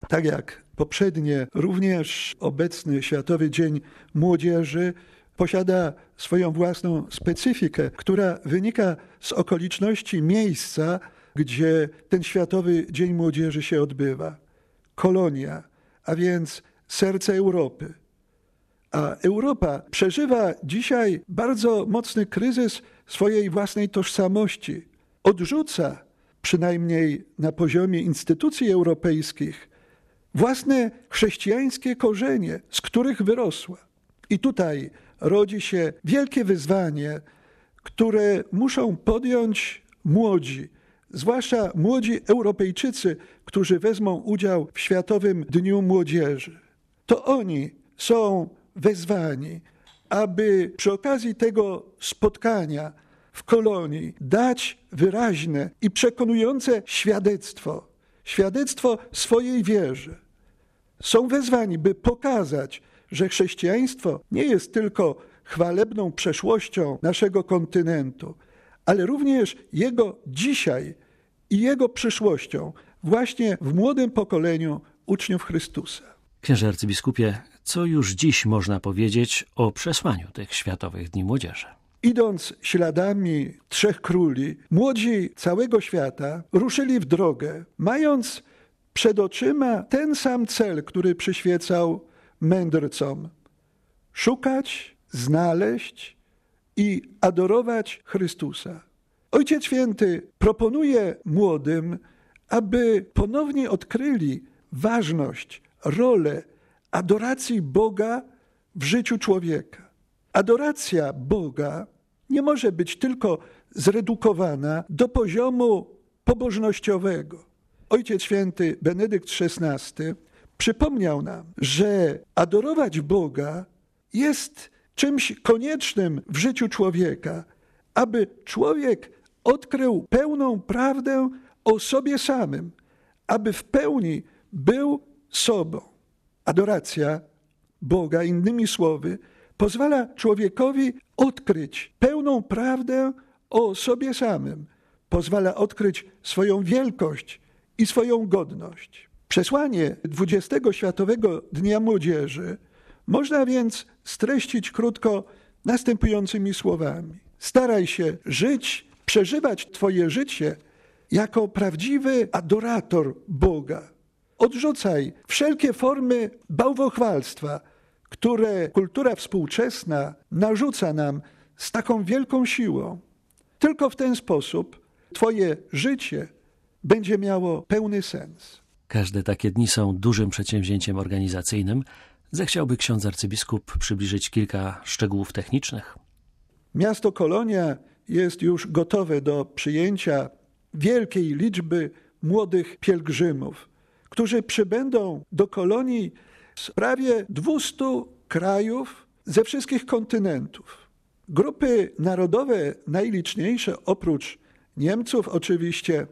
Tak jak poprzednie, również obecny Światowy Dzień Młodzieży posiada swoją własną specyfikę, która wynika z okoliczności miejsca, gdzie ten Światowy Dzień Młodzieży się odbywa. Kolonia, a więc serce Europy. A Europa przeżywa dzisiaj bardzo mocny kryzys swojej własnej tożsamości. Odrzuca, przynajmniej na poziomie instytucji europejskich, własne chrześcijańskie korzenie, z których wyrosła. I tutaj rodzi się wielkie wyzwanie, które muszą podjąć młodzi, zwłaszcza młodzi Europejczycy, którzy wezmą udział w Światowym Dniu Młodzieży. To oni są wezwani, aby przy okazji tego spotkania w Kolonii dać wyraźne i przekonujące świadectwo swojej wierze. Są wezwani, by pokazać, że chrześcijaństwo nie jest tylko chwalebną przeszłością naszego kontynentu, ale również jego dzisiaj i jego przyszłością właśnie w młodym pokoleniu uczniów Chrystusa. Księże arcybiskupie, co już dziś można powiedzieć o przesłaniu tych Światowych Dni Młodzieży? Idąc śladami trzech króli, młodzi całego świata ruszyli w drogę, mając przed oczyma ten sam cel, który przyświecał mędrcom. Szukać, znaleźć i adorować Chrystusa. Ojciec Święty proponuje młodym, aby ponownie odkryli ważność, rolę adoracji Boga w życiu człowieka. Adoracja Boga nie może być tylko zredukowana do poziomu pobożnościowego. Ojciec Święty Benedykt XVI przypomniał nam, że adorować Boga jest czymś koniecznym w życiu człowieka, aby człowiek odkrył pełną prawdę o sobie samym, aby w pełni był sobą. Adoracja Boga, innymi słowy, pozwala człowiekowi odkryć pełną prawdę o sobie samym. Pozwala odkryć swoją wielkość i swoją godność. Przesłanie 20. Światowego Dnia Młodzieży można więc streścić krótko następującymi słowami. Staraj się żyć, przeżywać Twoje życie jako prawdziwy adorator Boga. Odrzucaj wszelkie formy bałwochwalstwa, które kultura współczesna narzuca nam z taką wielką siłą. Tylko w ten sposób Twoje życie będzie miało pełny sens. Każde takie dni są dużym przedsięwzięciem organizacyjnym. Zechciałby ksiądz arcybiskup przybliżyć kilka szczegółów technicznych? Miasto Kolonia jest już gotowe do przyjęcia wielkiej liczby młodych pielgrzymów, którzy przybędą do Kolonii z prawie 200 krajów ze wszystkich kontynentów. Grupy narodowe najliczniejsze, oprócz Niemców oczywiście,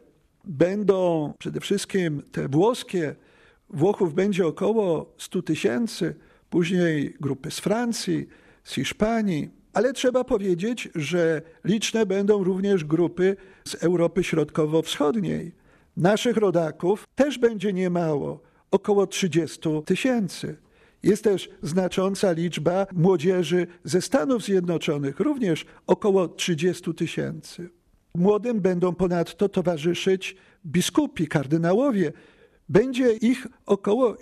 będą przede wszystkim te włoskie. Włochów będzie około 100 000, później grupy z Francji, z Hiszpanii, ale trzeba powiedzieć, że liczne będą również grupy z Europy Środkowo-Wschodniej. Naszych rodaków też będzie niemało, około 30 000. Jest też znacząca liczba młodzieży ze Stanów Zjednoczonych, również około 30 000. Młodym będą ponadto towarzyszyć biskupi, kardynałowie. Będzie ich około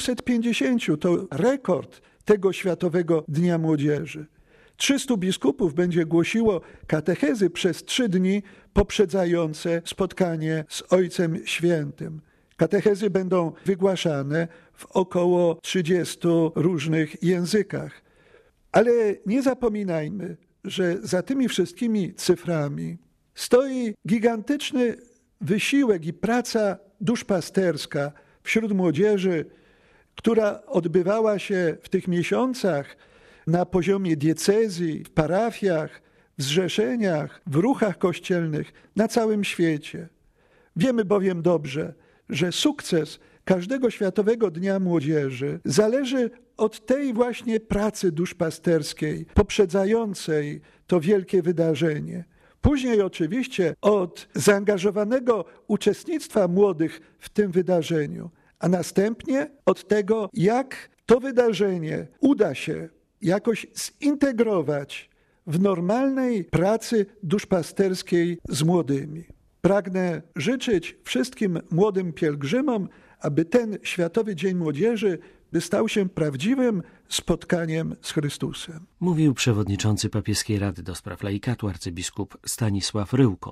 750. To rekord tego Światowego Dnia Młodzieży. 300 biskupów będzie głosiło katechezy przez 3 dni poprzedzające spotkanie z Ojcem Świętym. Katechezy będą wygłaszane w około 30 różnych językach. Ale nie zapominajmy, że za tymi wszystkimi cyframi stoi gigantyczny wysiłek i praca duszpasterska wśród młodzieży, która odbywała się w tych miesiącach na poziomie diecezji, w parafiach, w zrzeszeniach, w ruchach kościelnych na całym świecie. Wiemy bowiem dobrze, że sukces każdego Światowego Dnia Młodzieży zależy od tej właśnie pracy duszpasterskiej poprzedzającej to wielkie wydarzenie. Później oczywiście od zaangażowanego uczestnictwa młodych w tym wydarzeniu, a następnie od tego, jak to wydarzenie uda się jakoś zintegrować w normalnej pracy duszpasterskiej z młodymi. Pragnę życzyć wszystkim młodym pielgrzymom, aby ten Światowy Dzień Młodzieży stał się prawdziwym spotkaniem z Chrystusem. Mówił przewodniczący Papieskiej Rady do Spraw Laikatu arcybiskup Stanisław Ryłko.